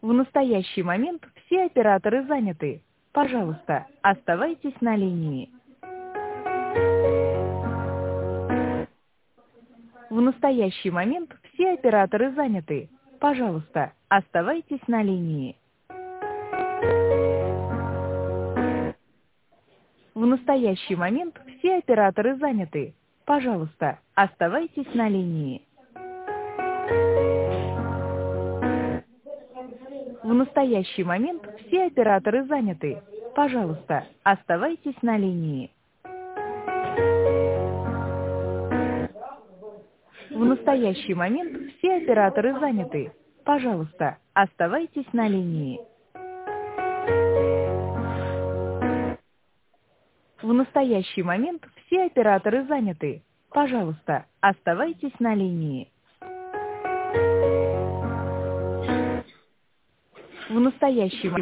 В настоящий момент все операторы заняты. Пожалуйста, оставайтесь на линии. В настоящий момент все операторы заняты. Пожалуйста, оставайтесь на линии. В настоящий момент все операторы заняты. Пожалуйста, оставайтесь на линии. В настоящий момент все операторы заняты. Пожалуйста, оставайтесь на линии. В настоящий момент все операторы заняты. Пожалуйста, оставайтесь на линии. В настоящий момент все операторы заняты. Пожалуйста, оставайтесь на линии. В настоящий момент